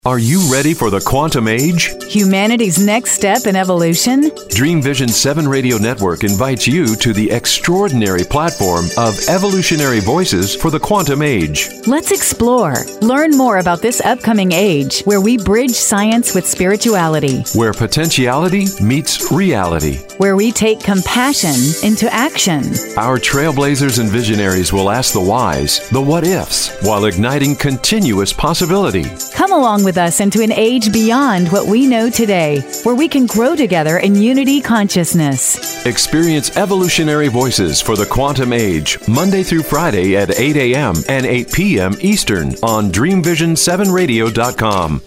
Are you ready for the quantum age? Humanity's next step in evolution? Dream Vision 7 Radio Network invites you to the extraordinary platform of evolutionary voices for the quantum age. Let's explore. Learn more about this upcoming age where we bridge science with spirituality. Where potentiality meets reality. Where we take compassion into action. Our trailblazers and visionaries will ask the whys, the what-ifs, while igniting continuous possibility. Come along with us into an age beyond what we know today, where we can grow together in unity consciousness. Experience evolutionary voices for the quantum age, Monday through Friday at 8 a.m. and 8 p.m. Eastern on DreamVision7Radio.com.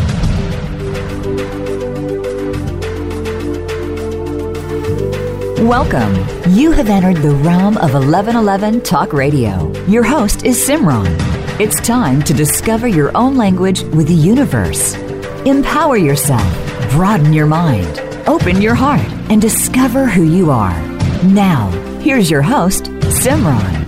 Welcome. You have entered the realm of 1111 Talk Radio. Your host is Simran. It's time to discover your own language with the universe. Empower yourself, broaden your mind, open your heart, and discover who you are. Now, here's your host, Simran.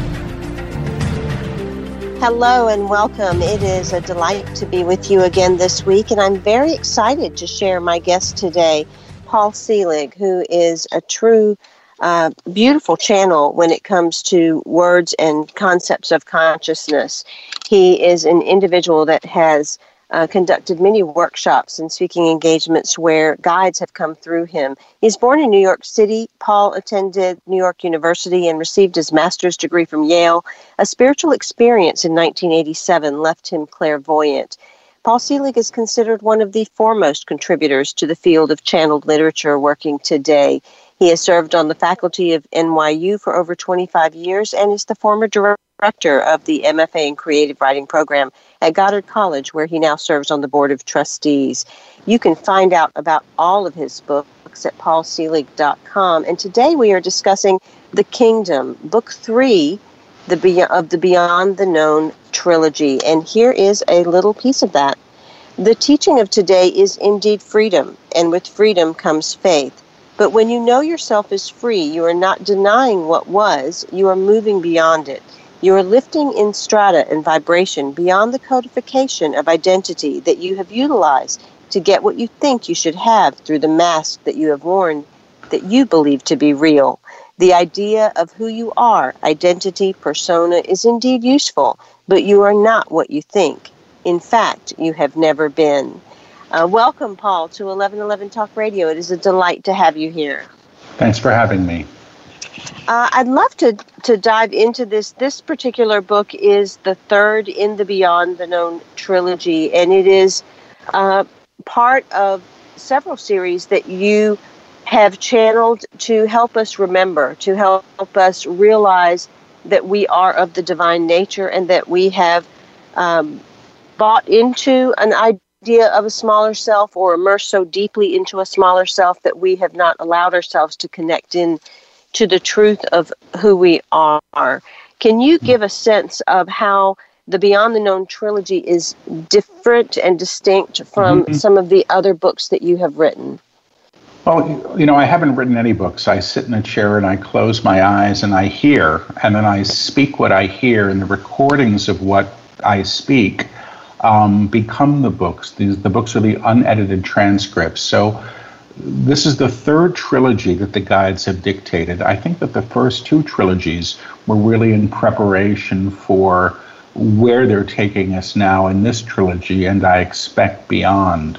Hello and welcome. It is a delight to be with you again this week, and I'm very excited to share my guest today, Paul Selig, who is a true beautiful channel when it comes to words and concepts of consciousness. He is an individual that has conducted many workshops and speaking engagements where guides have come through him. He's born in New York City. Paul attended New York University and received his master's degree from Yale. A spiritual experience in 1987 left him clairvoyant. Paul Selig is considered one of the foremost contributors to the field of channeled literature working today. He has served on the faculty of NYU for over 25 years and is the former director of the MFA in Creative Writing program at Goddard College, where he now serves on the Board of Trustees. You can find out about all of his books at paulselig.com. And today we are discussing The Kingdom, Book 3 of the Beyond the Known trilogy. And here is a little piece of that. The teaching of today is indeed freedom, and with freedom comes faith. But when you know yourself is free, you are not denying what was, you are moving beyond it. You are lifting in strata and vibration beyond the codification of identity that you have utilized to get what you think you should have through the mask that you have worn that you believe to be real. The idea of who you are, identity, persona, is indeed useful, but you are not what you think. In fact, you have never been. Welcome, Paul, to 1111 Talk Radio. It is a delight to have you here. Thanks for having me. I'd love to dive into this. This particular book is the third in the Beyond the Known trilogy, and it is part of several series that you have channeled to help us remember, to help us realize that we are of the divine nature and that we have bought into an idea of a smaller self or immersed so deeply into a smaller self that we have not allowed ourselves to connect in to the truth of who we are. Can you give a sense of how the Beyond the Known trilogy is different and distinct from some of the other books that you have written? Well, I haven't written any books. I sit in a chair and I close my eyes and I hear, and then I speak what I hear, and the recordings of what I speak become the books. The books are the unedited transcripts. So this is the third trilogy that the guides have dictated. I think that the first two trilogies were really in preparation for where they're taking us now in this trilogy, and I expect beyond.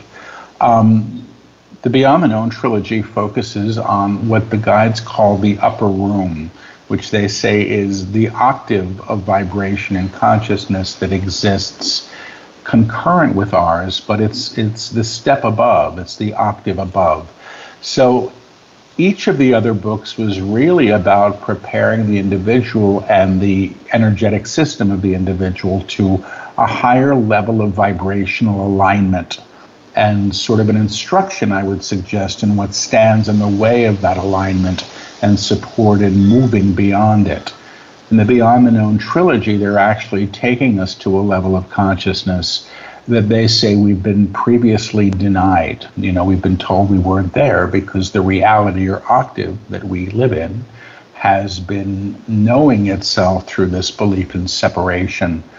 The Beyond the Known trilogy focuses on what the guides call the upper room, which they say is the octave of vibration and consciousness that exists concurrent with ours, but it's the step above, it's the octave above. So each of the other books was really about preparing the individual and the energetic system of the individual to a higher level of vibrational alignment, and sort of an instruction, I would suggest, in what stands in the way of that alignment and support in moving beyond it. In the Beyond the Known trilogy, they're actually taking us to a level of consciousness that they say we've been previously denied. We've been told we weren't there because the reality or octave that we live in has been knowing itself through this belief in separation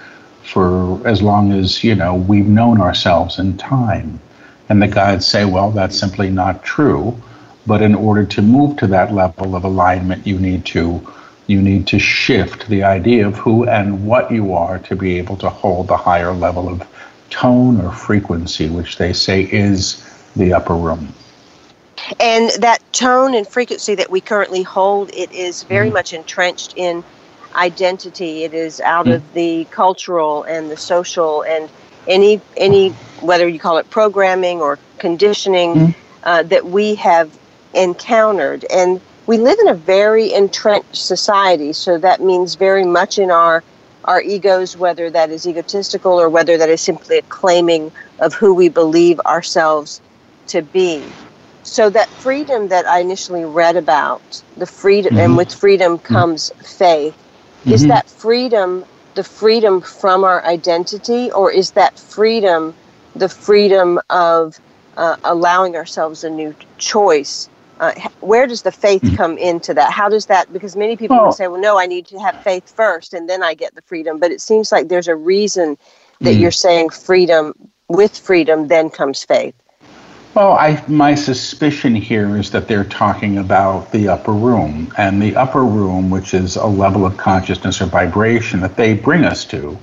for as long as, we've known ourselves in time. And the guides say, well, that's simply not true. But in order to move to that level of alignment, you need to shift the idea of who and what you are to be able to hold the higher level of tone or frequency, which they say is the upper room. And that tone and frequency that we currently hold, it is very much entrenched in identity. It is out of the cultural and the social and any whether you call it programming or conditioning that we have encountered. And we live in a very entrenched society, so that means very much in our egos, whether that is egotistical or whether that is simply a claiming of who we believe ourselves to be. So that freedom that I initially read about, the freedom, and with freedom comes faith, is that freedom the freedom from our identity, or is that freedom the freedom of allowing ourselves a new choice? Where does the faith come into that? How does that, because many people will say, well, no, I need to have faith first and then I get the freedom. But it seems like there's a reason that you're saying freedom, with freedom, then comes faith. Well, my suspicion here is that they're talking about the upper room, and the upper room, which is a level of consciousness or vibration that they bring us to,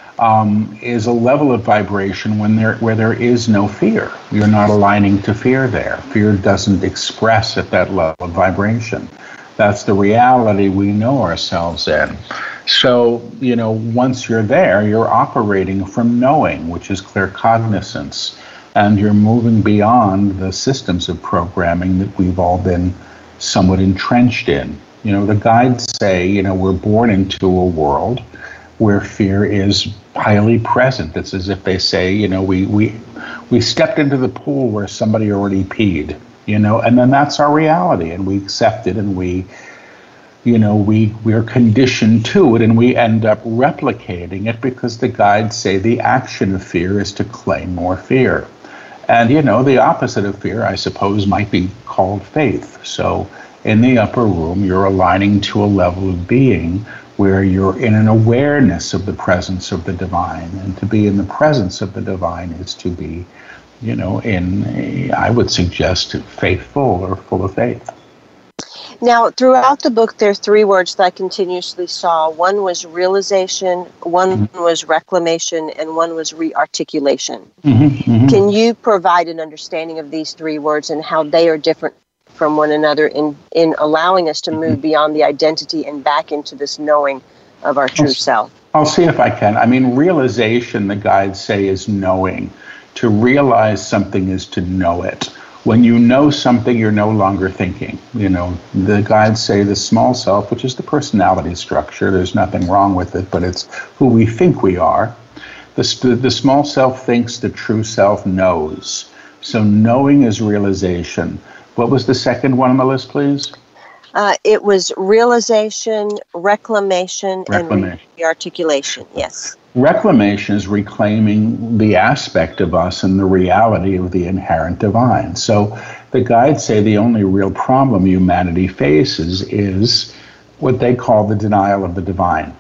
is a level of vibration where there is no fear. You're not aligning to fear there. Fear doesn't express at that level of vibration. That's the reality we know ourselves in. So, once you're there, you're operating from knowing, which is claircognizance, and you're moving beyond the systems of programming that we've all been somewhat entrenched in. The guides say, we're born into a world where fear is highly present. It's as if they say, we stepped into the pool where somebody already peed, and then that's our reality, and we accept it, and we're conditioned to it, and we end up replicating it because the guides say the action of fear is to claim more fear. And, the opposite of fear, I suppose, might be called faith. So in the upper room, you're aligning to a level of being where you're in an awareness of the presence of the divine. And to be in the presence of the divine is to be, I would suggest, faithful or full of faith. Now, throughout the book, there are three words that I continuously saw. One was realization, one was reclamation, and one was rearticulation. Can you provide an understanding of these three words and how they are different from one another in allowing us to move beyond the identity and back into this knowing of our true self? I'll see if I can. Realization, the guides say, is knowing. To realize something is to know it. When you know something, you're no longer thinking. The guides say the small self, which is the personality structure, there's nothing wrong with it, but it's who we think we are. The small self thinks, the true self knows. So knowing is realization. What was the second one on the list, please? It was realization, reclamation, and rearticulation. Yes. Reclamation is reclaiming the aspect of us and the reality of the inherent divine. So the guides say the only real problem humanity faces is what they call the denial of the divine.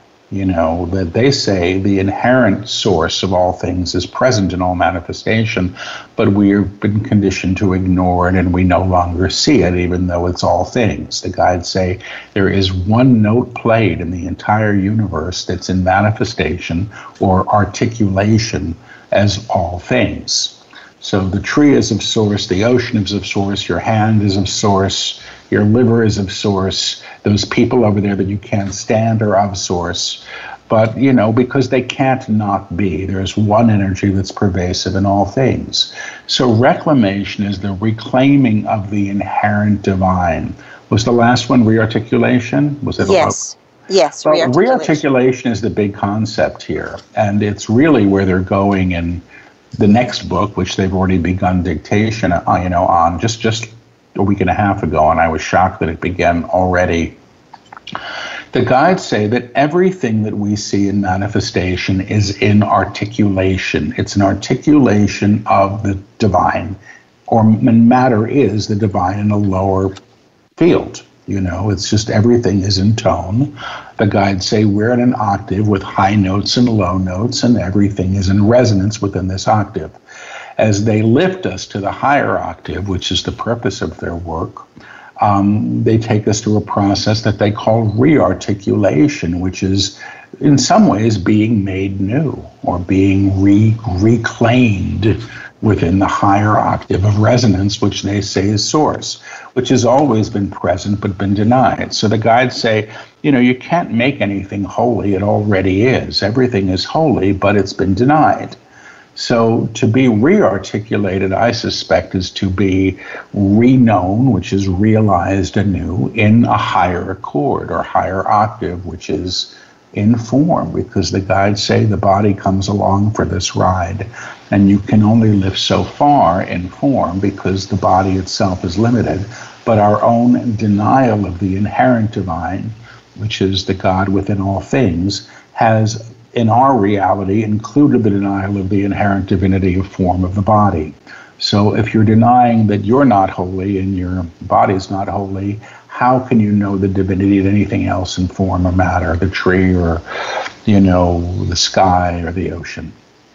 That they say the inherent source of all things is present in all manifestation, but we've been conditioned to ignore it and we no longer see it, even though it's all things. The guides say there is one note played in the entire universe that's in manifestation or articulation as all things. So the tree is of source, the ocean is of source, your hand is of source, your liver is of source, those people over there that you can't stand are of source. But, because they can't not be, there's one energy that's pervasive in all things. So reclamation is the reclaiming of the inherent divine. Was the last one rearticulation? Was it? Yes. Yes, well, rearticulation is the big concept here. And it's really where they're going in the next book, which they've already begun dictation on just a week and a half ago, and I was shocked that it began already. The guides say that everything that we see in manifestation is in articulation. It's an articulation of the divine, or matter is the divine in a lower field. It's just everything is in tone. The guides say we're in an octave with high notes and low notes, and everything is in resonance within this octave. As they lift us to the higher octave, which is the purpose of their work, they take us through a process that they call rearticulation, which is in some ways being made new or being reclaimed within the higher octave of resonance, which they say is source, which has always been present but been denied. So the guides say, you can't make anything holy. It already is. Everything is holy, but it's been denied. So to be rearticulated, I suspect, is to be reknown, which is realized anew in a higher chord or higher octave, which is in form, because the guides say the body comes along for this ride, and you can only live so far in form because the body itself is limited. But our own denial of the inherent divine, which is the God within all things, has in our reality included the denial of the inherent divinity of form of the body. So if you're denying that you're not holy and your body's not holy, how can you know the divinity of anything else in form or matter, the tree or, the sky or the ocean?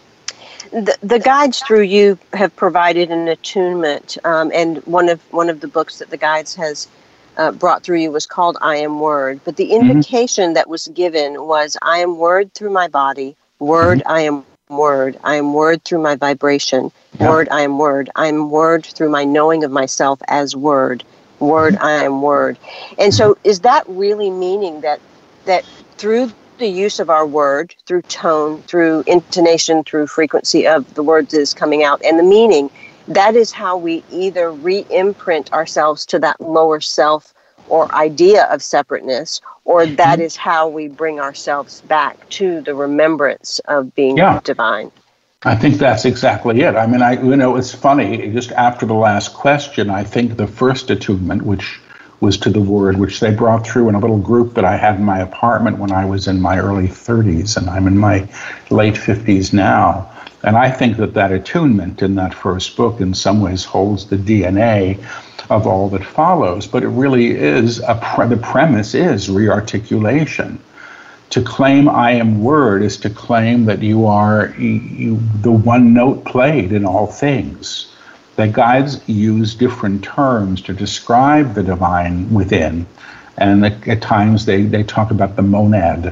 The guides through you have provided an attunement, and one of the books that the guides has brought through you was called I Am Word. But the invocation that was given was, I am Word through my body, Word, I am Word. I am Word through my vibration, Word, I am Word. I am Word through my knowing of myself as Word, Word, I am Word. And so is that really meaning that through the use of our word, through tone, through intonation, through frequency of the words that is coming out, and the meaning, that is how we either re-imprint ourselves to that lower self or idea of separateness, or that is how we bring ourselves back to the remembrance of being divine? I think that's exactly it. I mean, it's funny, just after the last question, I think the first attunement, which was to the word, which they brought through in a little group that I had in my apartment when I was in my early 30s, and I'm in my late 50s now. And I think that attunement in that first book in some ways holds the DNA of all that follows. But it really is, the premise is rearticulation. To claim I am Word is to claim that you are the one note played in all things. The guides use different terms to describe the divine within. And at times they talk about the monad,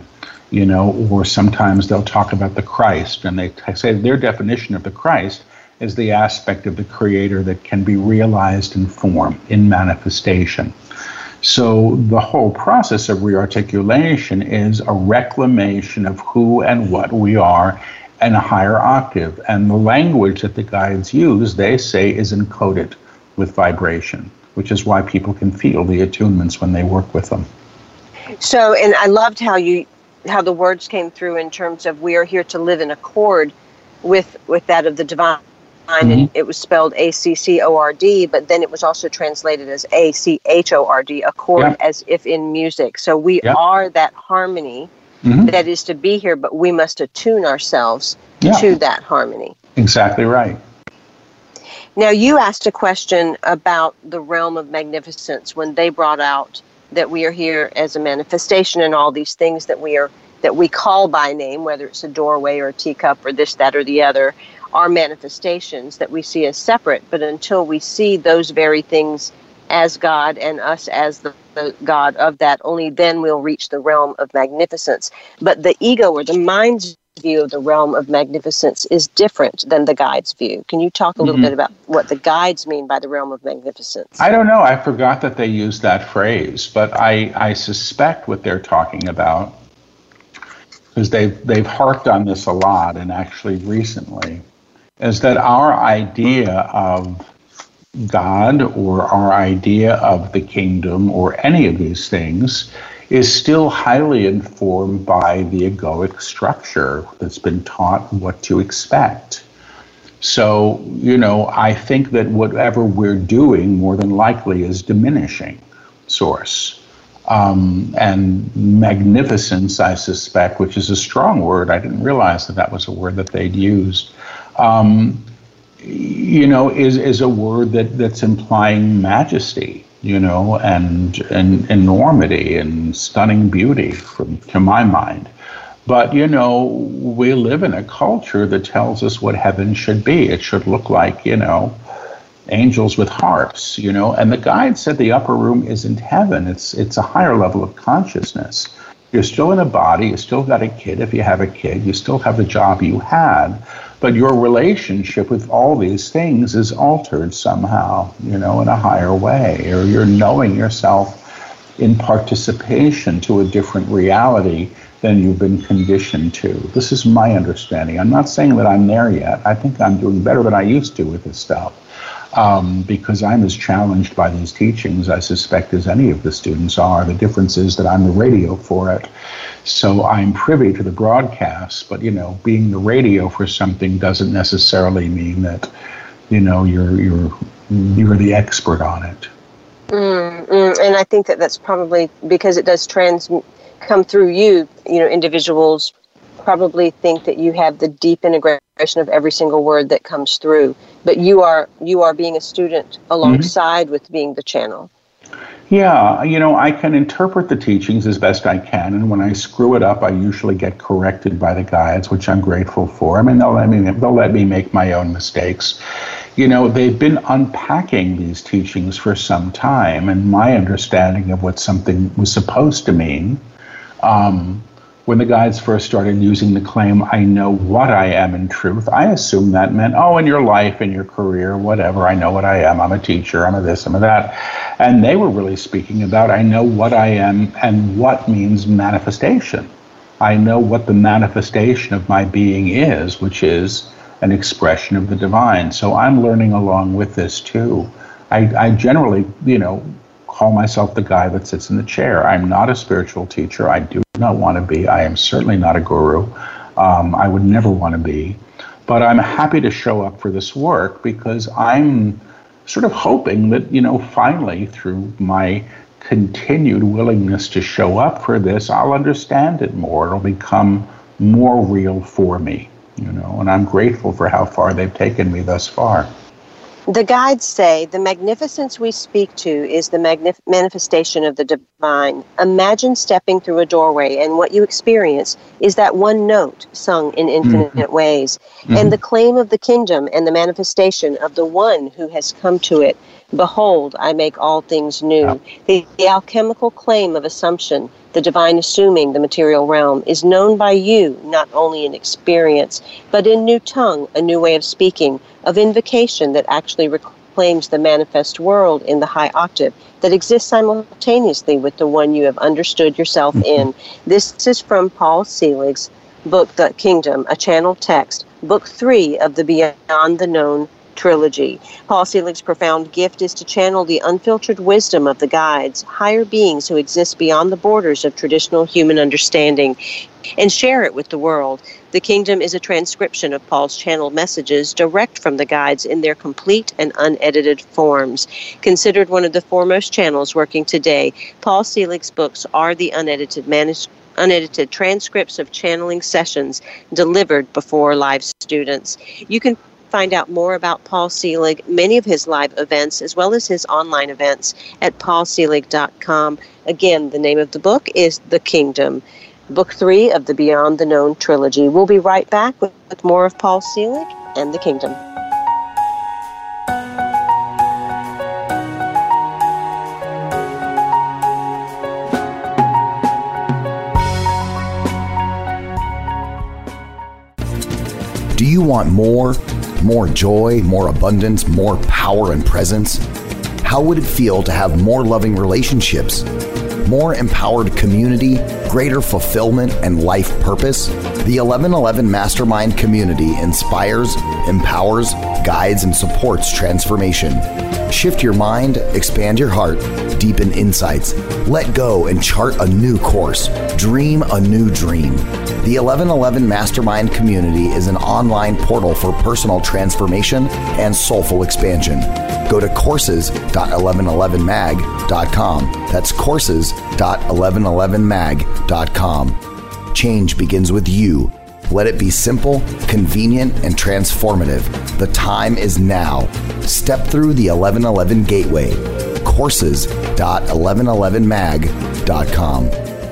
or sometimes they'll talk about the Christ. And they say their definition of the Christ is the aspect of the Creator that can be realized in form, in manifestation. So the whole process of rearticulation is a reclamation of who and what we are in a higher octave. And the language that the guides use, they say, is encoded with vibration, which is why people can feel the attunements when they work with them. So, and I loved how the words came through in terms of we are here to live in accord with that of the divine. And it was spelled ACCORD, but then it was also translated as ACHORD, accord, as if in music. So we are that harmony that is to be here, but we must attune ourselves to that harmony. Exactly right. Now, you asked a question about the realm of magnificence when they brought out that we are here as a manifestation and all these things that we call by name, whether it's a doorway or a teacup or this, that, or the other, are manifestations that we see as separate. But until we see those very things as God and us as the God of that, only then we'll reach the realm of magnificence. But the ego or the mind's view of the realm of magnificence is different than the guide's view. Can you talk a little bit about what the guides mean by the realm of magnificence? I don't know. I forgot that they used that phrase, but I suspect what they're talking about, because they've harped on this a lot, and actually recently, is that our idea of God or our idea of the kingdom or any of these things is still highly informed by the egoic structure that's been taught what to expect. So, I think that whatever we're doing more than likely is diminishing source. And magnificence, I suspect, which is a strong word, I didn't realize that was a word that they'd used, is a word that's implying majesty, and enormity and stunning beauty to my mind. But, we live in a culture that tells us what heaven should be. It should look like, angels with harps, and the guide said the upper room isn't heaven. It's a higher level of consciousness. You're still in a body, you still got a kid if you have a kid, you still have the job you had, but your relationship with all these things is altered somehow, in a higher way, or you're knowing yourself in participation to a different reality than you've been conditioned to. This is my understanding. I'm not saying that I'm there yet. I think I'm doing better than I used to with this stuff. Because I'm as challenged by these teachings, I suspect, as any of the students are. The difference is that I'm the radio for it. So I'm privy to the broadcasts, but, being the radio for something doesn't necessarily mean that, you're the expert on it. And I think that's probably because it does come through you, individuals probably think that you have the deep integration of every single word that comes through, but you are being a student alongside with being the channel. Yeah, I can interpret the teachings as best I can, and when I screw it up, I usually get corrected by the guides, which I'm grateful for. I mean, they'll let me make my own mistakes. They've been unpacking these teachings for some time, and my understanding of what something was supposed to mean, when the guides first started using the claim, I know what I am in truth, I assumed that meant, in your life, in your career, whatever, I know what I am. I'm a teacher, I'm a this, I'm a that. And they were really speaking about, I know what I am and what means manifestation. I know what the manifestation of my being is, which is an expression of the divine. So I'm learning along with this too. I generally, call myself the guy that sits in the chair. I'm not a spiritual teacher. I do not want to be. I am certainly not a guru. I would never want to be. But I'm happy to show up for this work because I'm sort of hoping that, finally through my continued willingness to show up for this, I'll understand it more. It'll become more real for me, and I'm grateful for how far they've taken me thus far. The guides say the magnificence we speak to is the manifestation of the divine. Imagine stepping through a doorway and what you experience is that one note sung in infinite ways. And the claim of the kingdom and the manifestation of the one who has come to it. Behold, I make all things new. The alchemical claim of assumption, the divine assuming the material realm, is known by you not only in experience, but in new tongue, a new way of speaking, of invocation that actually reclaims the manifest world in the high octave that exists simultaneously with the one you have understood yourself in. This is from Paul Selig's book, The Kingdom, a channel text, book 3 of the Beyond the Known trilogy. Paul Selig's profound gift is to channel the unfiltered wisdom of the guides, higher beings who exist beyond the borders of traditional human understanding, and share it with the world. The Kingdom is a transcription of Paul's channeled messages direct from the guides in their complete and unedited forms. Considered one of the foremost channels working today, Paul Selig's books are the unedited transcripts of channeling sessions delivered before live students. You can find out more about Paul Selig, many of his live events, as well as his online events at paulselig.com. Again, the name of the book is The Kingdom, book 3 of the Beyond the Known trilogy. We'll be right back with more of Paul Selig and The Kingdom. Do you want more joy, more abundance, more power and presence? How would it feel to have more loving relationships, more empowered community, greater fulfillment and life purpose? The 1111 Mastermind community inspires, empowers, guides, and supports transformation. Shift your mind, expand your heart, deepen insights, let go and chart a new course, dream a new dream. The 1111 Mastermind community is an online portal for personal transformation and soulful expansion. Go to courses.1111mag.com. That's courses.1111mag.com. Change begins with you. Let it be simple, convenient, and transformative. The time is now. Step through the 1111 gateway. Courses.1111mag.com. shop.1111mag.com.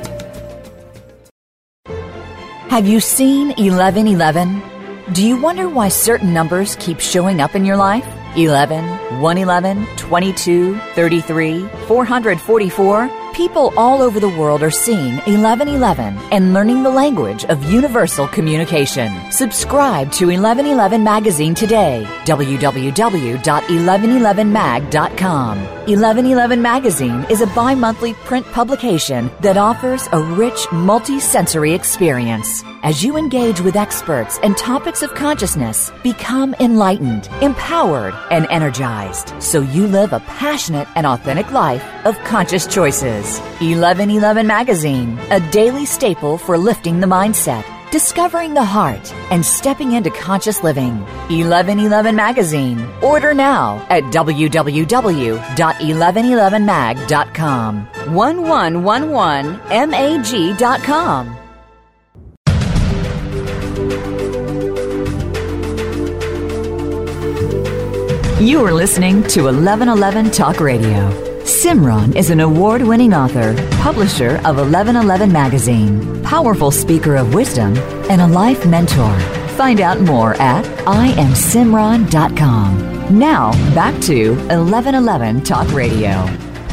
Have you seen 1111? Do you wonder why certain numbers keep showing up in your life? 11, 111, 22, 33, 444? People all over the world are seeing 1111 and learning the language of universal communication. Subscribe to 1111 Magazine today. www.1111mag.com. 1111 Magazine is a bi-monthly print publication that offers a rich, multi-sensory experience. As you engage with experts and topics of consciousness, become enlightened, empowered, and energized, so you live a passionate and authentic life of conscious choices. 1111 Magazine, a daily staple for lifting the mindset, discovering the heart, and stepping into conscious living. 1111 Magazine. Order now at www.1111mag.com. 1111mag.com. You are listening to 1111 Talk Radio. Simran is an award-winning author, publisher of 1111 Magazine, powerful speaker of wisdom, and a life mentor. Find out more at IamSimran.com. Now, back to 1111 Talk Radio.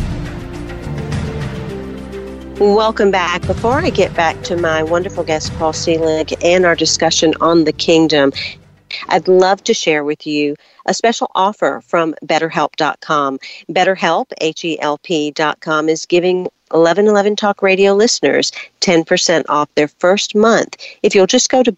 Welcome back. Before I get back to my wonderful guest, Paul Selig, and our discussion on the kingdom, I'd love to share with you a special offer from BetterHelp.com. BetterHelp, HELP.com, is giving 1111 Talk Radio listeners 10% off their first month. If you'll just go to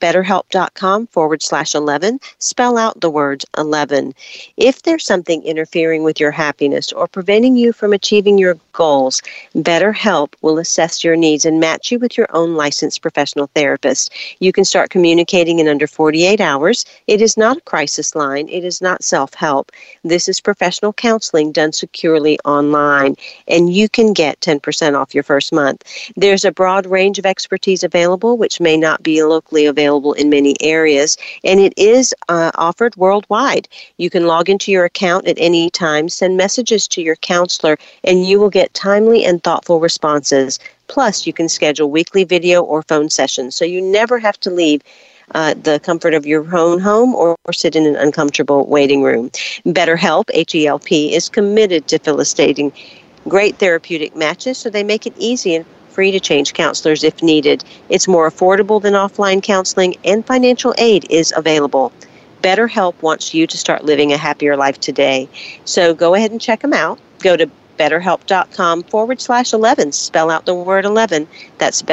BetterHelp.com/11, spell out the word 11. If there's something interfering with your happiness or preventing you from achieving your goals, BetterHelp will assess your needs and match you with your own licensed professional therapist. You can start communicating in under 48 hours. It is not a crisis line. It is not self-help. This is professional counseling done securely online, and you can get 10% off your first month. There's a broad range of expertise available, which may not be locally available in many areas, and it is offered worldwide. You can log into your account at any time, send messages to your counselor, and you will get timely and thoughtful responses. Plus, you can schedule weekly video or phone sessions, so you never have to leave the comfort of your own home or sit in an uncomfortable waiting room. BetterHelp, HELP, is committed to facilitating great therapeutic matches, so they make it easy and free to change counselors if needed. It's more affordable than offline counseling, and financial aid is available. BetterHelp wants you to start living a happier life today. So go ahead and check them out. Go to BetterHelp.com/11. Spell out the word 11. That's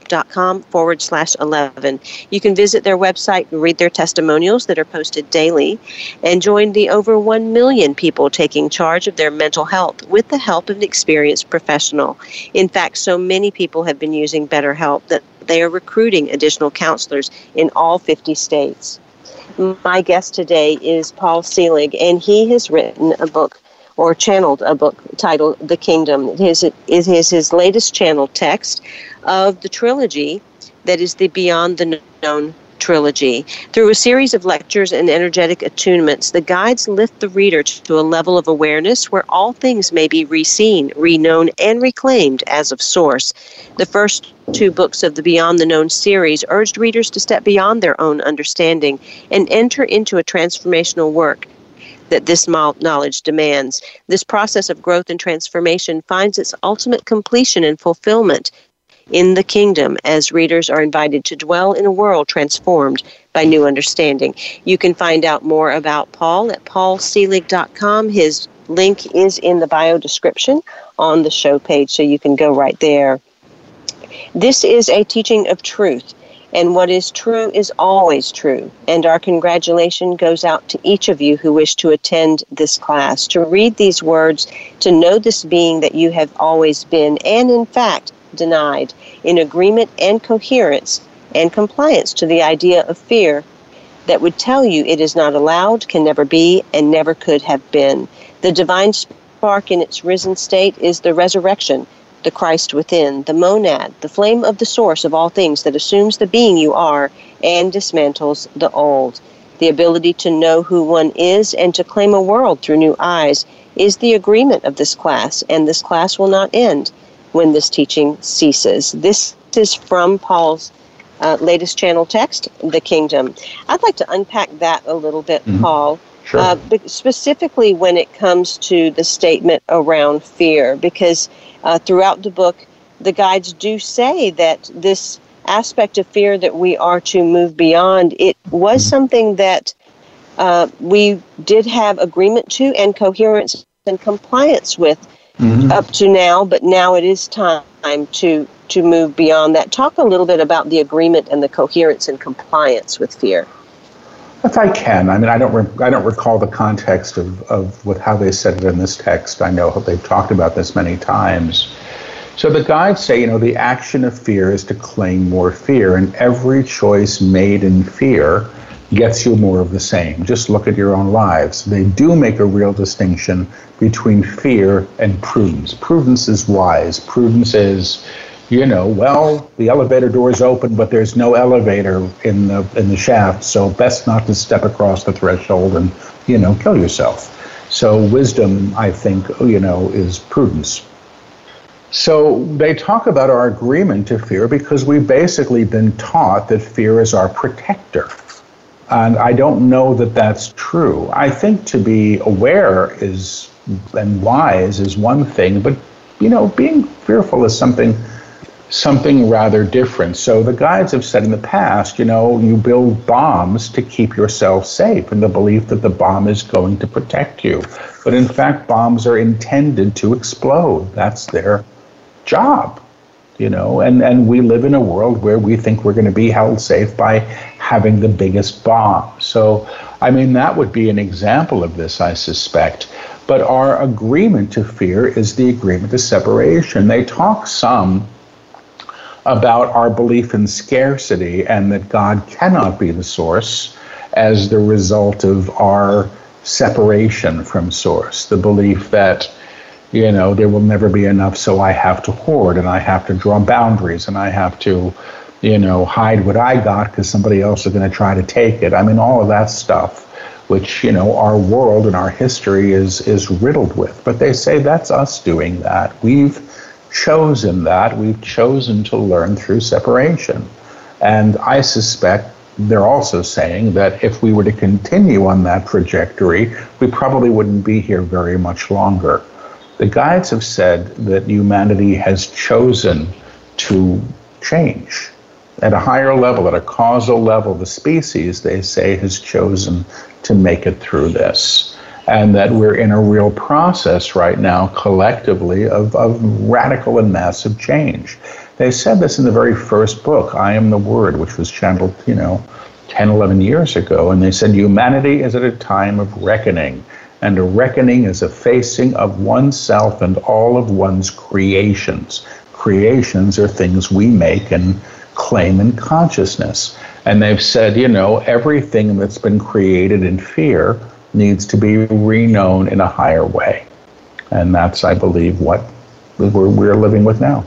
BetterHelp.com/11. You can visit their website and read their testimonials that are posted daily, and join the over 1 million people taking charge of their mental health with the help of an experienced professional. In fact, so many people have been using BetterHelp that they are recruiting additional counselors in all 50 states. My guest today is Paul Selig, and he has written a book, or channeled a book titled The Kingdom. It is his latest channeled text of the trilogy that is the Beyond the Known trilogy. Through a series of lectures and energetic attunements, the guides lift the reader to a level of awareness where all things may be re-seen, re-known, and reclaimed as of source. The first 2 books of the Beyond the Known series urged readers to step beyond their own understanding and enter into a transformational work that this knowledge demands. This process of growth and transformation finds its ultimate completion and fulfillment in the kingdom as readers are invited to dwell in a world transformed by new understanding. You can find out more about Paul at paulselig.com. His link is in the bio description on the show page, so you can go right there. This is a teaching of truth. And what is true is always true. And our congratulation goes out to each of you who wish to attend this class, to read these words, to know this being that you have always been, and in fact, denied, in agreement and coherence and compliance to the idea of fear that would tell you it is not allowed, can never be, and never could have been. The divine spark in its risen state is the resurrection, the Christ within, the monad, the flame of the source of all things that assumes the being you are and dismantles the old. The ability to know who one is and to claim a world through new eyes is the agreement of this class, and this class will not end when this teaching ceases. This is from Paul's latest channel text, The Kingdom. I'd like to unpack that a little bit, Paul. Sure. Specifically when it comes to the statement around fear, because throughout the book, the guides do say that this aspect of fear that we are to move beyond, it was something that we did have agreement to and coherence and compliance with up to now, but now it is time to move beyond that. Talk a little bit about the agreement and the coherence and compliance with fear. If I can, I mean, I don't recall the context of how they said it in this text. I know they've talked about this many times. So the guides say, the action of fear is to claim more fear, and every choice made in fear gets you more of the same. Just look at your own lives. They do make a real distinction between fear and prudence. Prudence is wise. Prudence is, the elevator door is open, but there's no elevator in the shaft, so best not to step across the threshold and, kill yourself. So wisdom, I think, is prudence. So they talk about our agreement to fear because we've basically been taught that fear is our protector. And I don't know that that's true. I think to be aware and wise is one thing, but, being fearful is something rather different. So the guides have said in the past, you build bombs to keep yourself safe in the belief that the bomb is going to protect you. But in fact, bombs are intended to explode. That's their job, and we live in a world where we think we're going to be held safe by having the biggest bomb. So, that would be an example of this, I suspect. But our agreement to fear is the agreement to separation. They talk some about our belief in scarcity and that God cannot be the source as the result of our separation from source. The belief that, there will never be enough, so I have to hoard and I have to draw boundaries and I have to, hide what I got because somebody else is going to try to take it. All of that stuff, which, our world and our history is riddled with. But they say that's us doing that. We've chosen that. We've chosen to learn through separation. And I suspect they're also saying that if we were to continue on that trajectory, we probably wouldn't be here very much longer. The guides have said that humanity has chosen to change. At a higher level, at a causal level, the species, they say, has chosen to make it through this. And that we're in a real process right now, collectively, of radical and massive change. They said this in the very first book, I Am the Word, which was channeled, 10, 11 years ago. And they said humanity is at a time of reckoning. And a reckoning is a facing of oneself and all of one's creations. Creations are things we make and claim in consciousness. And they've said, everything that's been created in fear needs to be reknown in a higher way. And that's, I believe, what we're living with now.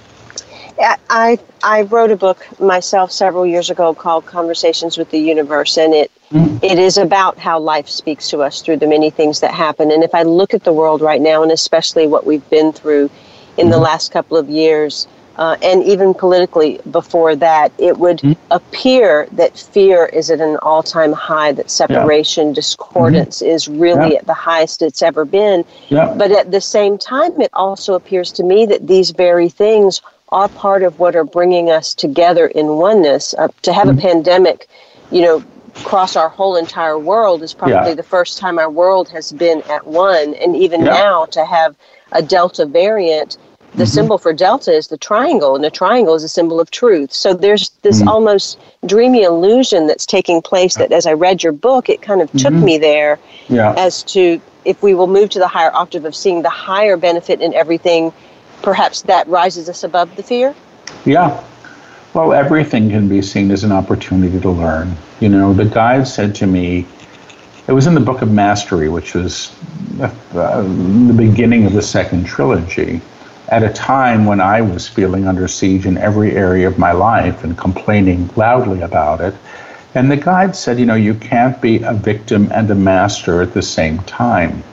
I wrote a book myself several years ago called Conversations with the Universe, and it is about how life speaks to us through the many things that happen. And if I look at the world right now, and especially what we've been through in the last couple of years, and even politically before that, it would appear that fear is at an all-time high, that separation, discordance is really at the highest it's ever been. But at the same time, it also appears to me that these very things are part of what are bringing us together in oneness. To have a pandemic, cross our whole entire world is probably the first time our world has been at one. And even now, to have a Delta variant, the symbol for Delta is the triangle, and the triangle is a symbol of truth. So there's this almost dreamy illusion that's taking place that as I read your book, it kind of took me there as to if we will move to the higher octave of seeing the higher benefit in everything, perhaps that rises us above the fear? Yeah. Well, everything can be seen as an opportunity to learn. The guide said to me, it was in the Book of Mastery, which was the beginning of the second trilogy, at a time when I was feeling under siege in every area of my life and complaining loudly about it. And the guide said, you can't be a victim and a master at the same time.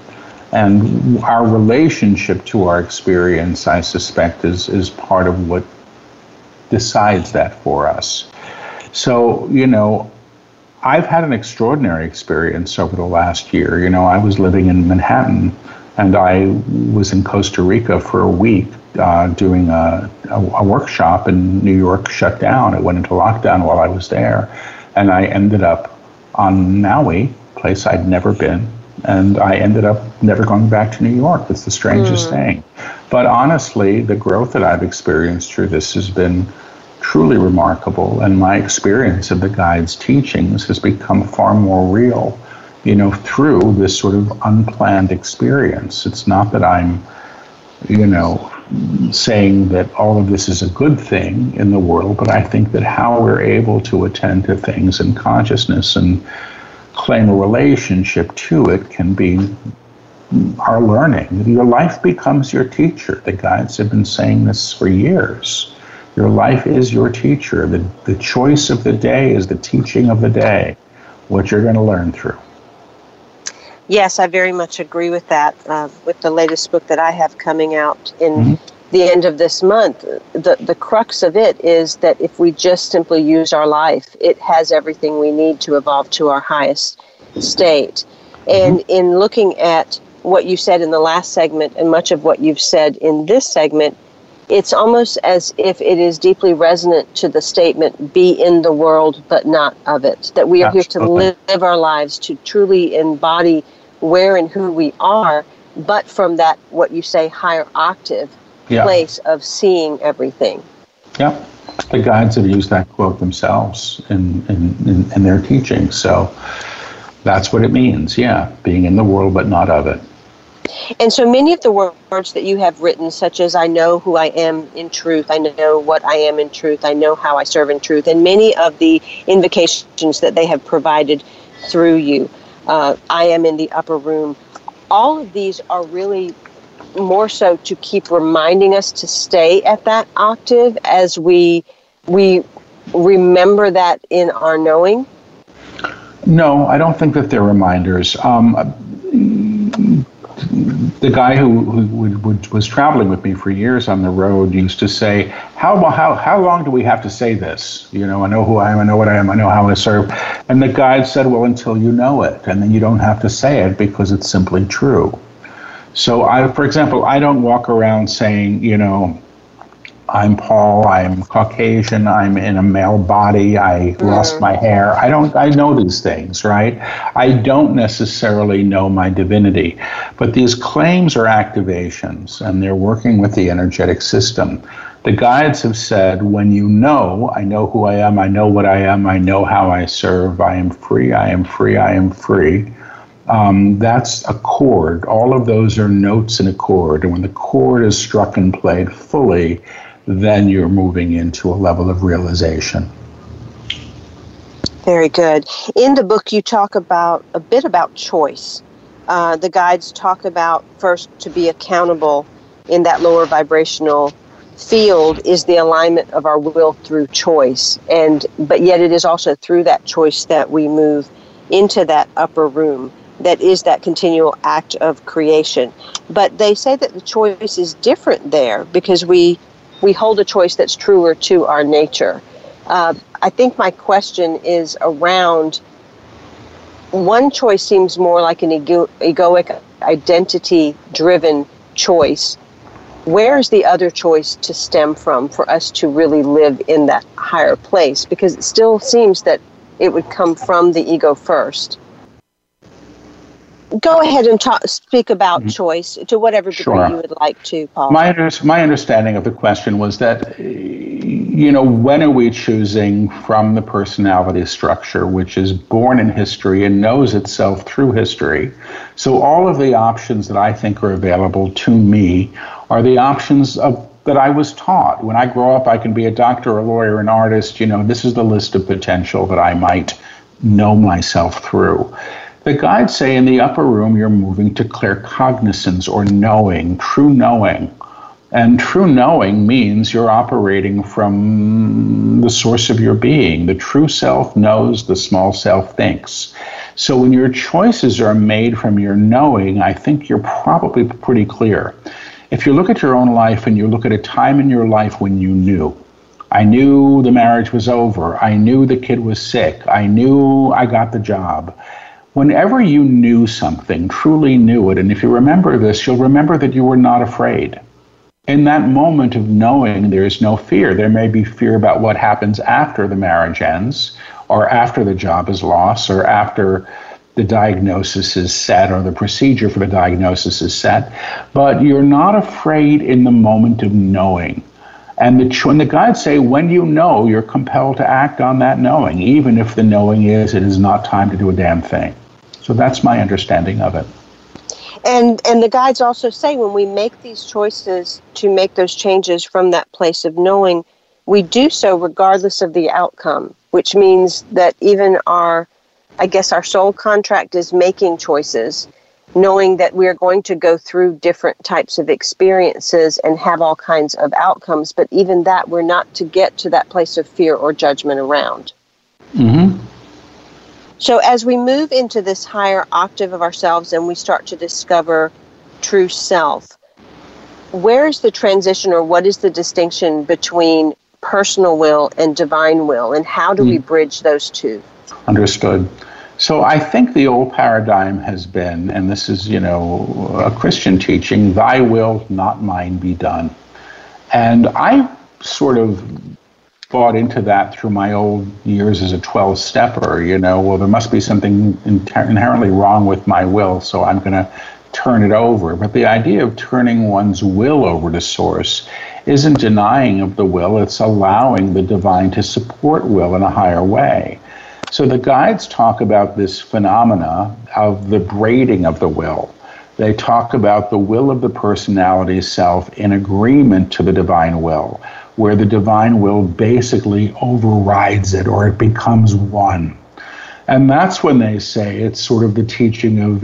And our relationship to our experience, I suspect, is part of what decides that for us. So, I've had an extraordinary experience over the last year. I was living in Manhattan, and I was in Costa Rica for a week doing a workshop, and New York shut down. It went into lockdown while I was there. And I ended up on Maui, a place I'd never been. And I ended up never going back to New York. It's the strangest thing. But honestly, the growth that I've experienced through this has been truly remarkable. And my experience of the guide's teachings has become far more real, through this sort of unplanned experience. It's not that I'm, saying that all of this is a good thing in the world, but I think that how we're able to attend to things in consciousness and claim a relationship to it can be our learning. Your life becomes your teacher. The guides have been saying this for years. Your life is your teacher. The choice of the day is the teaching of the day, what you're going to learn through. Yes, I very much agree with that. With the latest book that I have coming out in the end of this month, the crux of it is that if we just simply use our life, it has everything we need to evolve to our highest state. And in looking at what you said in the last segment and much of what you've said in this segment, it's almost as if it is deeply resonant to the statement, be in the world but not of it, that we are here to live our lives, to truly embody where and who we are, but from that, what you say, higher octave place of seeing everything. Yeah, the guides have used that quote themselves in their teaching. So that's what it means, being in the world but not of it. And so many of the words that you have written, such as I know who I am in truth, I know what I am in truth, I know how I serve in truth, and many of the invocations that they have provided through you, I am in the upper room, all of these are really more so to keep reminding us to stay at that octave as we remember that in our knowing? No, I don't think that they're reminders. The guy who was traveling with me for years on the road used to say, how long do we have to say this? I know who I am, I know what I am, I know how I serve. And the guide said, well, until you know it, and then you don't have to say it because it's simply true. So for example, I don't walk around saying, I'm Paul, I'm Caucasian, I'm in a male body, I lost my hair. I know these things, right? I don't necessarily know my divinity, but these claims are activations and they're working with the energetic system. The guides have said, when I know who I am, I know what I am, I know how I serve, I am free, I am free, I am free. That's a chord. All of those are notes in a chord. And when the chord is struck and played fully, then you're moving into a level of realization. Very good. In the book, you talk a bit about choice. The guides talk about first to be accountable in that lower vibrational field is the alignment of our will through choice. But yet it is also through that choice that we move into that upper room. That is that continual act of creation. But they say that the choice is different there because we hold a choice that's truer to our nature. I think my question is around one choice seems more like an egoic, identity-driven choice. Where's the other choice to stem from for us to really live in that higher place? Because it still seems that it would come from the ego first. Go ahead and speak about choice to whatever degree you would like to, Paul. My understanding of the question was that, when are we choosing from the personality structure, which is born in history and knows itself through history? So all of the options that I think are available to me are the options that I was taught. When I grow up, I can be a doctor, a lawyer, an artist. This is the list of potential that I might know myself through. The guides say in the upper room, you're moving to claircognizance or knowing, true knowing. And true knowing means you're operating from the source of your being. The true self knows, the small self thinks. So when your choices are made from your knowing, I think you're probably pretty clear. If you look at your own life and you look at a time in your life when you knew, I knew the marriage was over, I knew the kid was sick, I knew I got the job. Whenever you knew something, truly knew it, and if you remember this, you'll remember that you were not afraid. In that moment of knowing, there is no fear. There may be fear about what happens after the marriage ends, or after the job is lost, or after the diagnosis is set, or the procedure for the diagnosis is set. But you're not afraid in the moment of knowing. And when the guides say, when you know, you're compelled to act on that knowing, even if the knowing is it is not time to do a damn thing. So that's my understanding of it. And the guides also say when we make these choices to make those changes from that place of knowing, we do so regardless of the outcome, which means that even our soul contract is making choices, knowing that we are going to go through different types of experiences and have all kinds of outcomes. But even that, we're not to get to that place of fear or judgment around. Mm-hmm. So as we move into this higher octave of ourselves and we start to discover true self, where's the transition, or what is the distinction between personal will and divine will, and how do we bridge those two? Understood. So I think the old paradigm has been, and this is, a Christian teaching, thy will, not mine, be done. And I sort of bought into that through my old years as a 12-stepper, well, there must be something inherently wrong with my will, so I'm going to turn it over. But the idea of turning one's will over to Source isn't denying of the will, it's allowing the divine to support will in a higher way. So the guides talk about this phenomena of the braiding of the will. They talk about the will of the personality self in agreement to the divine will, where the divine will basically overrides it, or it becomes one. And that's when they say it's sort of the teaching of,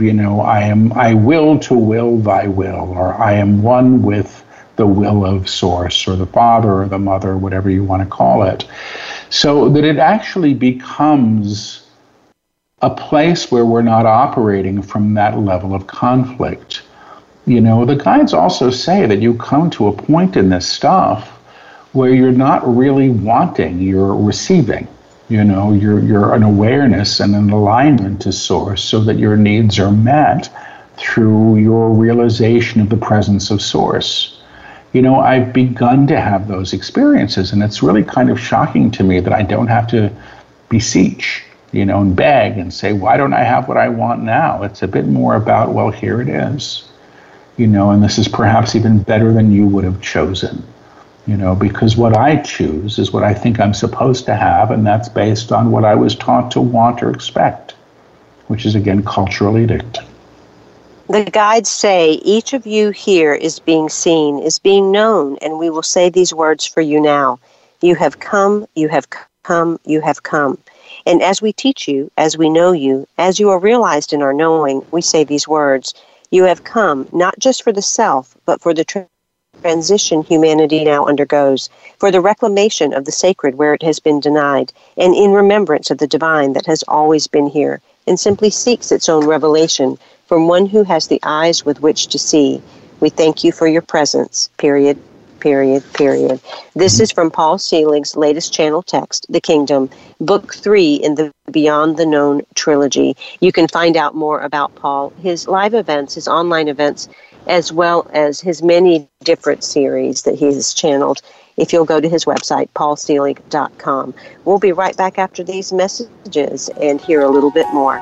I will to will thy will, or I am one with the will of Source, or the Father, or the Mother, whatever you want to call it. So that it actually becomes a place where we're not operating from that level of conflict. The guides also say that you come to a point in this stuff where you're not really wanting, you're receiving. You're an awareness and an alignment to Source so that your needs are met through your realization of the presence of Source. I've begun to have those experiences, and it's really kind of shocking to me that I don't have to beseech, and beg and say, why don't I have what I want now? It's a bit more about, well, here it is, and this is perhaps even better than you would have chosen. Because what I choose is what I think I'm supposed to have, and that's based on what I was taught to want or expect, which is, again, cultural edict. The guides say, each of you here is being seen, is being known, and we will say these words for you now. You have come, you have come, you have come. And as we teach you, as we know you, as you are realized in our knowing, we say these words. You have come, not just for the self, but for the transition humanity now undergoes, for the reclamation of the sacred where it has been denied, and in remembrance of the divine that has always been here, and simply seeks its own revelation from one who has the eyes with which to see. We thank you for your presence, period, period, period. This is from Paul Selig's latest channel text, The Kingdom, Book 3 in the Beyond the Known trilogy. You can find out more about Paul, his live events, his online events, as well as his many different series that he has channeled, if you'll go to his website, paulselig.com. We'll be right back after these messages and hear a little bit more.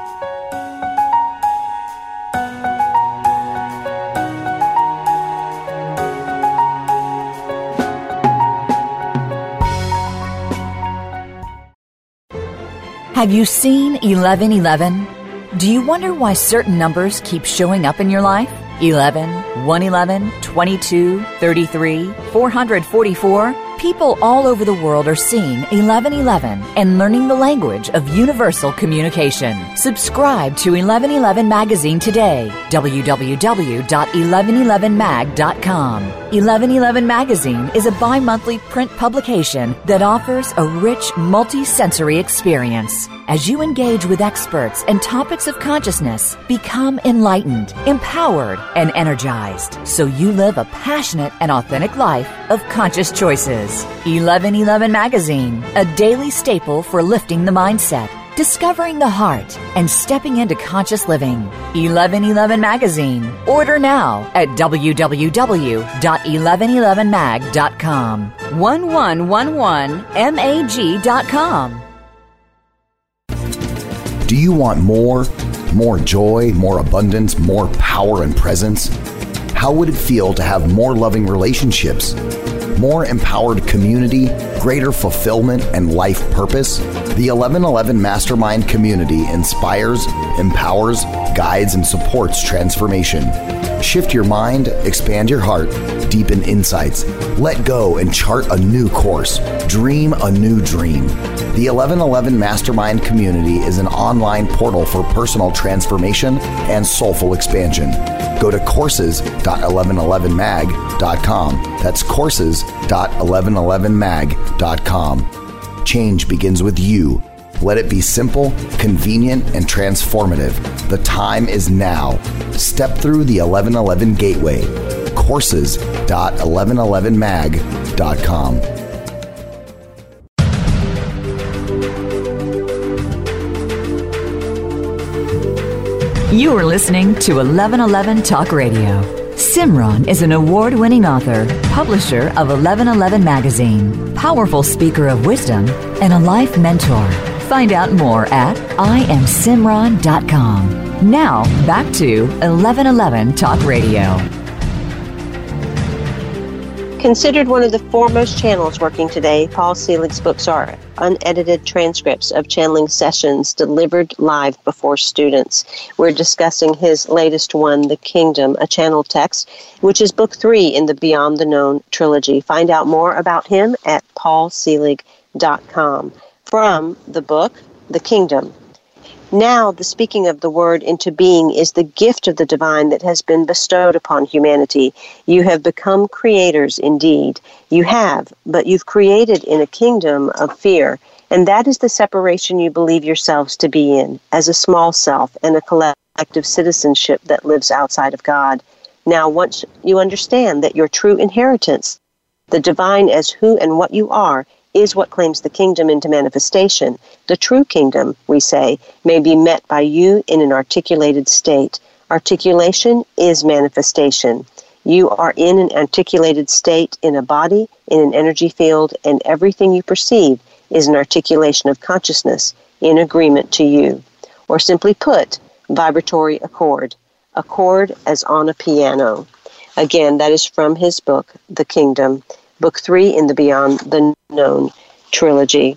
Have you seen 1111? Do you wonder why certain numbers keep showing up in your life? 11, 111, 22, 33, 444. People all over the world are seeing 1111 and learning the language of universal communication. Subscribe to 1111 Magazine today. www.1111mag.com. 1111 Magazine is a bi-monthly print publication that offers a rich, multi-sensory experience. As you engage with experts and topics of consciousness, become enlightened, empowered, and energized, so you live a passionate and authentic life of conscious choices. 1111 Magazine, a daily staple for lifting the mindset, discovering the heart, and stepping into conscious living. 1111 Magazine. Order now at www.1111mag.com. 1111mag.com. Do you want more? More joy, more abundance, more power and presence? How would it feel to have more loving relationships, more empowered community, greater fulfillment, and life purpose? The 1111 Mastermind community inspires, empowers, guides, and supports transformation. Shift your mind, expand your heart, deepen insights, let go and chart a new course, dream a new dream. The 1111 Mastermind community is an online portal for personal transformation and soulful expansion. Go to courses.1111mag.com. That's courses.1111mag.com. Change begins with you. Let it be simple, convenient, and transformative. The time is now. Step through the 1111 gateway. Courses.1111mag.com. You are listening to 1111 Talk Radio. Simran is an award-winning author, publisher of 1111 Magazine, powerful speaker of wisdom, and a life mentor. Find out more at IamSimran.com. Now, back to 1111 Talk Radio. Considered one of the foremost channels working today, Paul Selig's books are unedited transcripts of channeling sessions delivered live before students. We're discussing his latest one, The Kingdom, a channel text, which is book 3 in the Beyond the Known trilogy. Find out more about him at paulselig.com. From the book, The Kingdom. Now, the speaking of the word into being is the gift of the divine that has been bestowed upon humanity. You have become creators indeed. You have, but you've created in a kingdom of fear, and that is the separation you believe yourselves to be in, as a small self and a collective citizenship that lives outside of God. Now, once you understand that your true inheritance, the divine as who and what you are, is what claims the kingdom into manifestation. The true kingdom, we say, may be met by you in an articulated state. Articulation is manifestation. You are in an articulated state in a body, in an energy field, and everything you perceive is an articulation of consciousness in agreement to you. Or simply put, vibratory accord. Accord as on a piano. Again, that is from his book, The Kingdom. Book 3 in the Beyond the Known trilogy.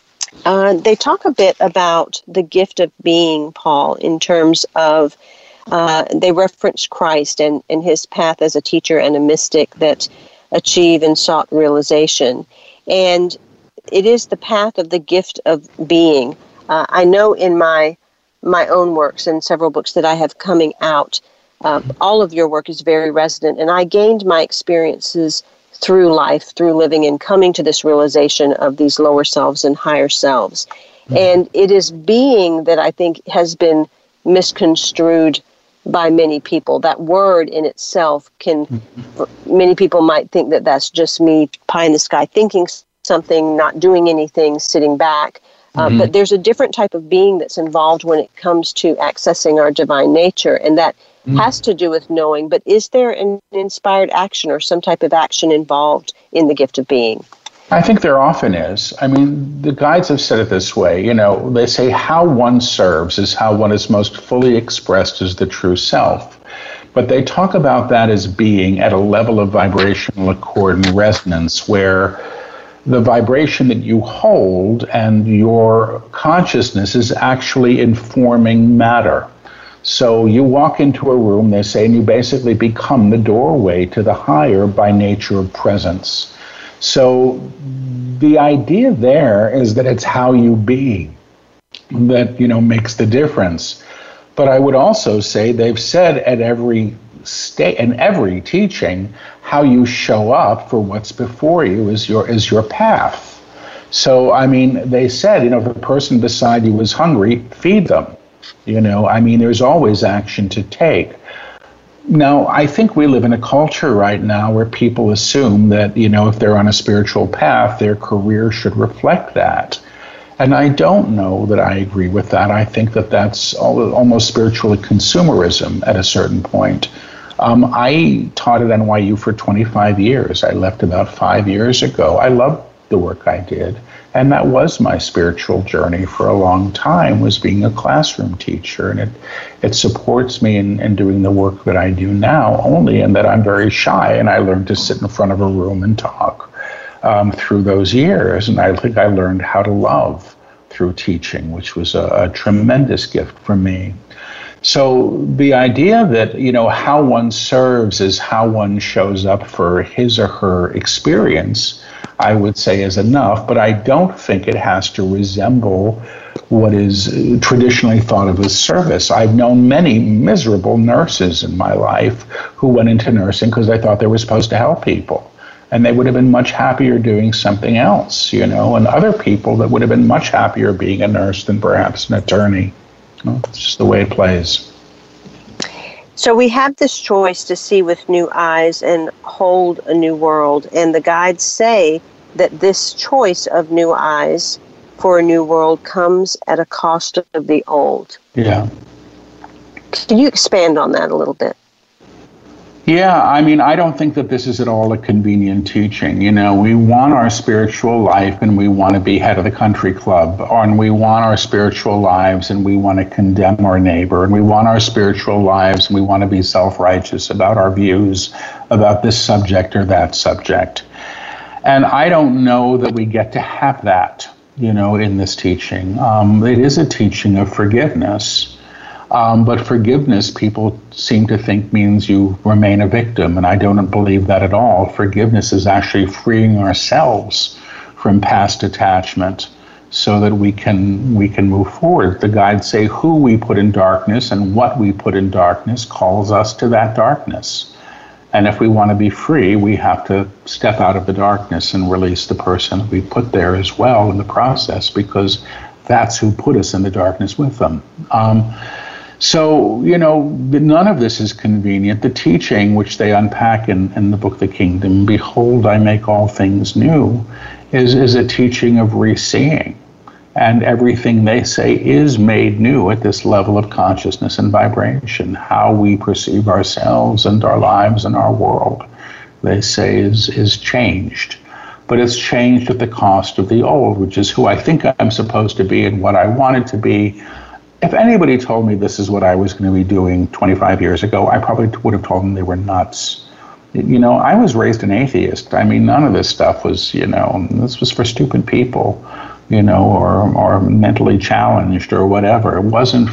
They talk a bit about the gift of being, Paul, in terms of, they reference Christ and his path as a teacher and a mystic that achieved and sought realization. And it is the path of the gift of being. I know in my own works and several books that I have coming out, all of your work is very resonant, and I gained my experiences through life, through living and coming to this realization of these lower selves and higher selves. Mm-hmm. And it is being that I think has been misconstrued by many people. That word in itself can, many people might think that that's just me pie in the sky thinking something, not doing anything, sitting back. But there's a different type of being that's involved when it comes to accessing our divine nature, and that has to do with knowing. But is there an inspired action or some type of action involved in the gift of being? I think there often is. I mean, the guides have said it this way, they say how one serves is how one is most fully expressed as the true self. But they talk about that as being at a level of vibrational accord and resonance where the vibration that you hold and your consciousness is actually informing matter. So you walk into a room, they say, and you basically become the doorway to the higher by nature of presence. So the idea there is that it's how you be that, makes the difference. But I would also say they've said at every state in every teaching, how you show up for what's before you is your path. So, they said, if a person beside you is hungry, feed them. There's always action to take. Now, I think we live in a culture right now where people assume that, if they're on a spiritual path, their career should reflect that. And I don't know that I agree with that. I think that that's almost spiritually consumerism at a certain point. I taught at NYU for 25 years. I left about 5 years ago. I loved the work I did. And that was my spiritual journey for a long time, was being a classroom teacher. And it supports me in doing the work that I do now, only in that I'm very shy and I learned to sit in front of a room and talk through those years. And I think I learned how to love through teaching, which was a tremendous gift for me. So the idea that, how one serves is how one shows up for his or her experience, I would say is enough, but I don't think it has to resemble what is traditionally thought of as service. I've known many miserable nurses in my life who went into nursing because they thought they were supposed to help people. And they would have been much happier doing something else, and other people that would have been much happier being a nurse than perhaps an attorney. It's just the way it plays. So we have this choice to see with new eyes and hold a new world. And the guides say that this choice of new eyes for a new world comes at a cost of the old. Yeah. Can you expand on that a little bit? Yeah, I don't think that this is at all a convenient teaching. We want our spiritual life and we want to be head of the country club, and we want our spiritual lives and we want to condemn our neighbor, and we want our spiritual lives and we want to be self-righteous about our views about this subject or that subject. And I don't know that we get to have that, in this teaching. It is a teaching of forgiveness. But forgiveness, people seem to think, means you remain a victim, and I don't believe that at all. Forgiveness is actually freeing ourselves from past attachment so that we can move forward. The guides say who we put in darkness and what we put in darkness calls us to that darkness. And if we want to be free, we have to step out of the darkness and release the person we put there as well in the process, because that's who put us in the darkness with them. So, none of this is convenient. The teaching, which they unpack in the book, The Kingdom, behold, I make all things new, is a teaching of reseeing. And everything they say is made new at this level of consciousness and vibration. How we perceive ourselves and our lives and our world, they say, is changed. But it's changed at the cost of the old, which is who I think I'm supposed to be and what I wanted to be. If anybody told me this is what I was going to be doing 25 years ago, I probably would have told them they were nuts. I was raised an atheist. None of this stuff was, this was for stupid people, or mentally challenged or whatever. It wasn't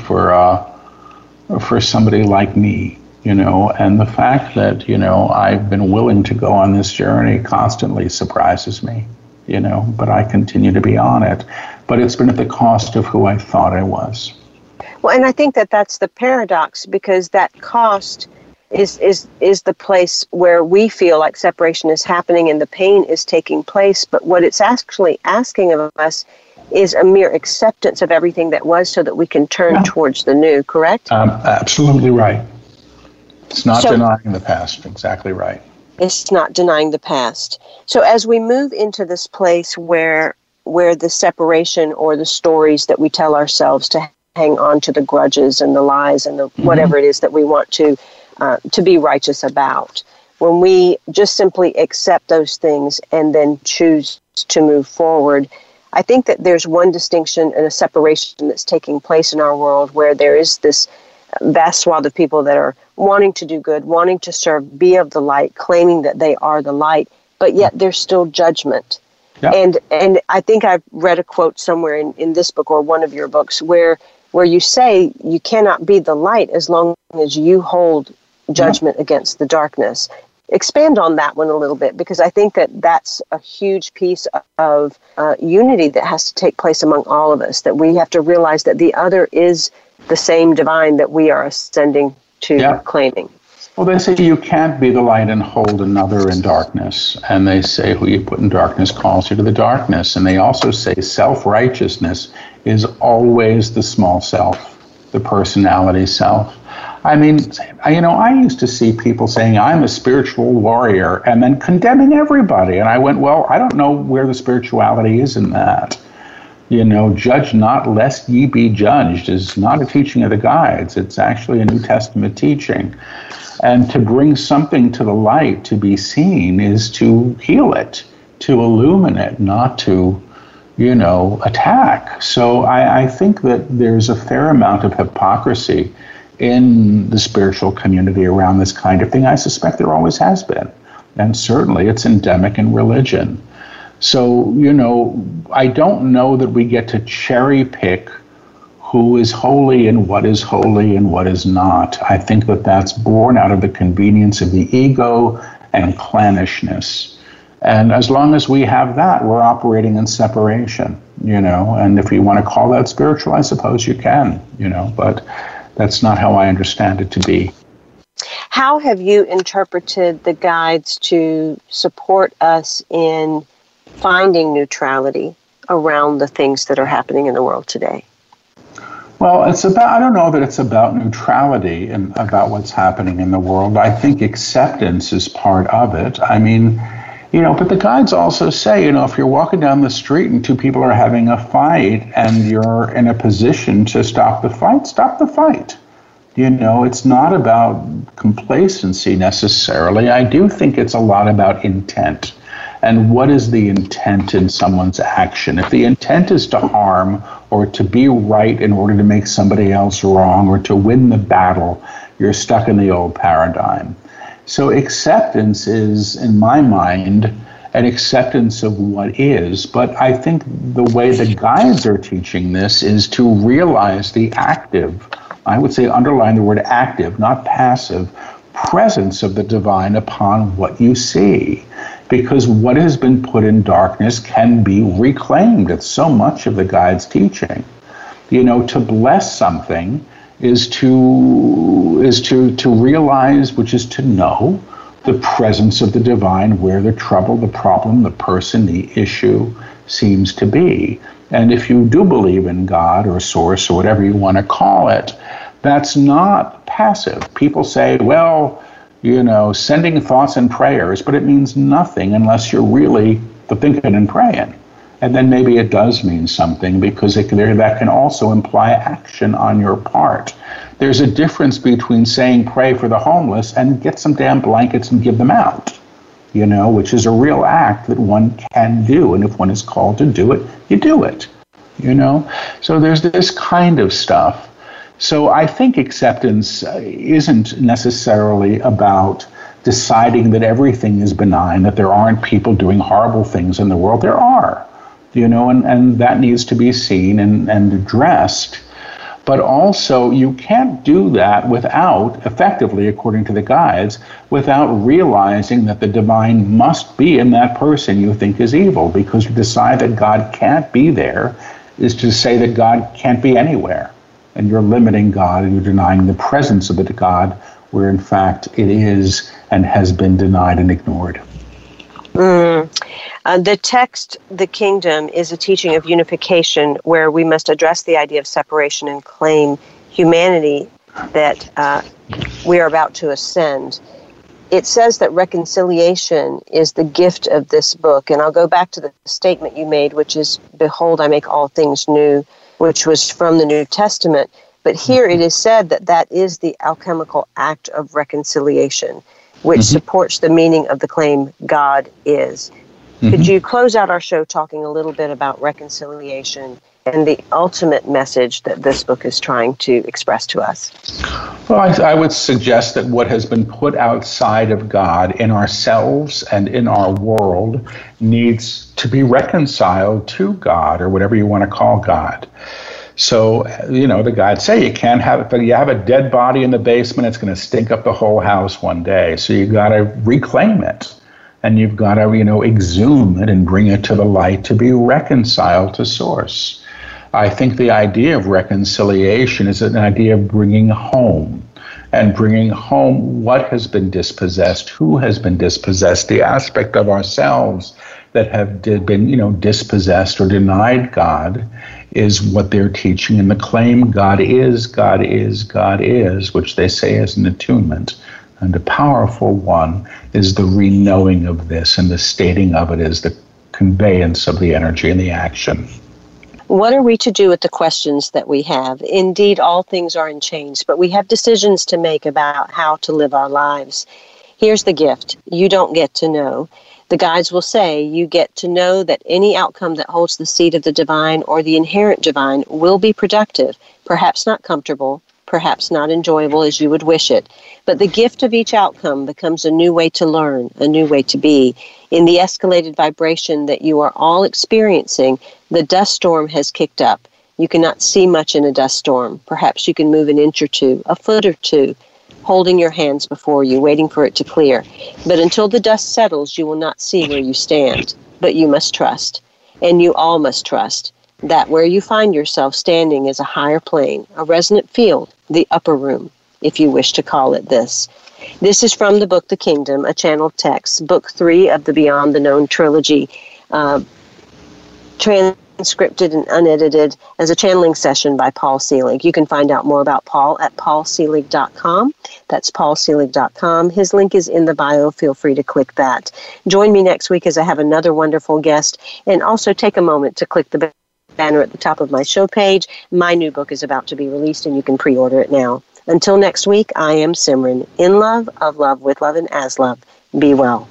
for somebody like me, and the fact that, I've been willing to go on this journey constantly surprises me, but I continue to be on it. But it's been at the cost of who I thought I was. Well, and I think that that's the paradox, because that cost is the place where we feel like separation is happening and the pain is taking place. But what it's actually asking of us is a mere acceptance of everything that was so that we can turn towards the new, correct? Absolutely right. It's not denying the past. Exactly right. It's not denying the past. So as we move into this place where the separation or the stories that we tell ourselves to hang on to, the grudges and the lies and the whatever it is that we want to be righteous about, when we just simply accept those things and then choose to move forward, I think that there's one distinction and a separation that's taking place in our world, where there is this vast swath of people that are wanting to do good, wanting to serve, be of the light, claiming that they are the light, but yet there's still judgment. Yep. And I think I've read a quote somewhere in this book or one of your books where you say you cannot be the light as long as you hold judgment against the darkness. expand on that one a little bit, because I think that that's a huge piece of unity that has to take place among all of us, that we have to realize that the other is the same divine that we are ascending to claiming. Well, they say you can't be the light and hold another in darkness. And they say who you put in darkness calls you to the darkness. And they also say self-righteousness is always the small self, the personality self. I mean, I used to see people saying, I'm a spiritual warrior, and then condemning everybody. And I went, well, I don't know where the spirituality is in that. Judge not lest ye be judged is not a teaching of the guides. It's actually a New Testament teaching. And to bring something to the light to be seen is to heal it, to illuminate, not to, attack. So I think that there's a fair amount of hypocrisy in the spiritual community around this kind of thing. I suspect there always has been. And certainly it's endemic in religion. So, I don't know that we get to cherry pick who is holy and what is not. I think that that's born out of the convenience of the ego and clannishness. And as long as we have that, we're operating in separation, and if you want to call that spiritual, I suppose you can, but that's not how I understand it to be. How have you interpreted the guides to support us in finding neutrality around the things that are happening in the world today? Well, I don't know that it's about neutrality and about what's happening in the world. I think acceptance is part of it. I mean, but the guides also say, if you're walking down the street and two people are having a fight and you're in a position to stop the fight, stop the fight. It's not about complacency necessarily. I do think it's a lot about intent. And what is the intent in someone's action? If the intent is to harm or to be right in order to make somebody else wrong or to win the battle, you're stuck in the old paradigm. So acceptance is, in my mind, an acceptance of what is. But I think the way the guides are teaching this is to realize the active, I would say underline the word active, not passive, presence of the divine upon what you see. Because what has been put in darkness can be reclaimed. It's so much of the guide's teaching. To bless something is to realize, which is to know the presence of the divine where the trouble, the problem, the person, the issue seems to be. And if you do believe in God or source or whatever you want to call it, that's not passive. People say, well, sending thoughts and prayers, but it means nothing unless you're really thinking and praying. And then maybe it does mean something because that can also imply action on your part. There's a difference between saying pray for the homeless and get some damn blankets and give them out, which is a real act that one can do. And if one is called to do it, you do it, So there's this kind of stuff. So I think acceptance isn't necessarily about deciding that everything is benign, that there aren't people doing horrible things in the world. There are, and that needs to be seen and addressed. But also you can't do that without, effectively, according to the guides, without realizing that the divine must be in that person you think is evil, because to decide that God can't be there is to say that God can't be anywhere. And you're limiting God and you're denying the presence of the God where in fact it is and has been denied and ignored. The text, The Kingdom, is a teaching of unification where we must address the idea of separation and claim humanity that we are about to ascend. It says that reconciliation is the gift of this book. And I'll go back to the statement you made, which is, behold, I make all things new, which was from the New Testament. But here it is said that is the alchemical act of reconciliation, which supports the meaning of the claim God is. Could you close out our show talking a little bit about reconciliation and the ultimate message that this book is trying to express to us? Well, I would suggest that what has been put outside of God in ourselves and in our world needs to be reconciled to God, or whatever you want to call God. So, the guides say you can't have it, but you have a dead body in the basement, it's going to stink up the whole house one day. So you got to reclaim it. And you've got to, exhume it and bring it to the light to be reconciled to Source. I think the idea of reconciliation is an idea of bringing home. And bringing home what has been dispossessed, who has been dispossessed, the aspect of ourselves that have been, dispossessed or denied God is what they're teaching. And the claim God is, God is, God is, which they say is an attunement. And the powerful one is the re-knowing of this, and the stating of it is the conveyance of the energy and the action. What are we to do with the questions that we have? Indeed, all things are in change, but we have decisions to make about how to live our lives. Here's the gift. You don't get to know. The guides will say you get to know that any outcome that holds the seed of the divine or the inherent divine will be productive, perhaps not comfortable, perhaps not enjoyable as you would wish it. But the gift of each outcome becomes a new way to learn, a new way to be. In the escalated vibration that you are all experiencing, the dust storm has kicked up. You cannot see much in a dust storm. Perhaps you can move an inch or two, a foot or two, holding your hands before you, waiting for it to clear. But until the dust settles, you will not see where you stand. But you must trust, and you all must trust, that where you find yourself standing is a higher plane, a resonant field, the upper room, if you wish to call it this. This is from the book The Kingdom, a channeled text, book 3 of the Beyond the Known trilogy, transcripted and unedited as a channeling session by Paul Selig. You can find out more about Paul at paulselig.com. That's paulselig.com. His link is in the bio. Feel free to click that. Join me next week as I have another wonderful guest, and also take a moment to click the banner at the top of my show page. My new book is about to be released, and you can pre-order it now. Until next week, I am Simran, in love, of love, with love, and as love. Be well.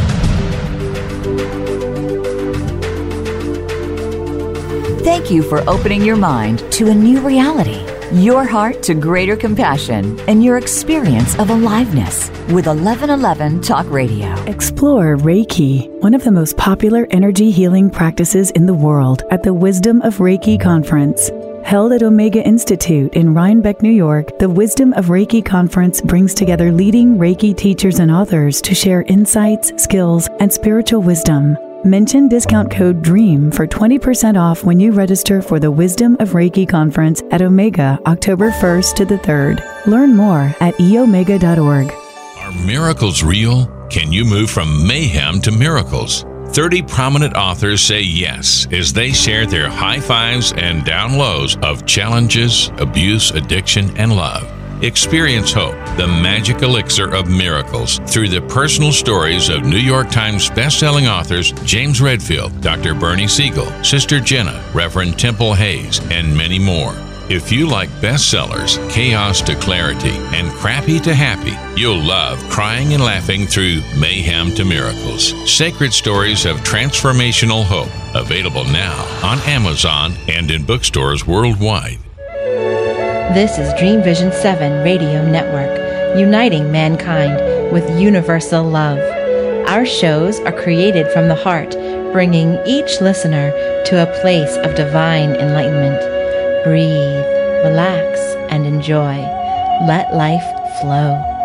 Thank you for opening your mind to a new reality, your heart to greater compassion, and your experience of aliveness with 1111 Talk Radio. Explore Reiki, one of the most popular energy healing practices in the world, at the Wisdom of Reiki Conference. Held at Omega Institute in Rhinebeck, New York, the Wisdom of Reiki Conference brings together leading Reiki teachers and authors to share insights, skills, and spiritual wisdom. Mention discount code DREAM for 20% off when you register for the Wisdom of Reiki Conference at Omega, October 1st to the 3rd. Learn more at eomega.org. Are miracles real? Can you move from mayhem to miracles? 30 prominent authors say yes as they share their high fives and down lows of challenges, abuse, addiction, and love. Experience hope, the magic elixir of miracles, through the personal stories of New York Times bestselling authors James Redfield, Dr. Bernie Siegel, Sister Jenna, Reverend Temple Hayes, and many more. If you like bestsellers, chaos to clarity, and crappy to happy, you'll love crying and laughing through mayhem to miracles. Sacred stories of transformational hope. Available now on Amazon and in bookstores worldwide. This is Dream Vision 7 Radio Network, uniting mankind with universal love. Our shows are created from the heart, bringing each listener to a place of divine enlightenment. Breathe, relax, and enjoy. Let life flow.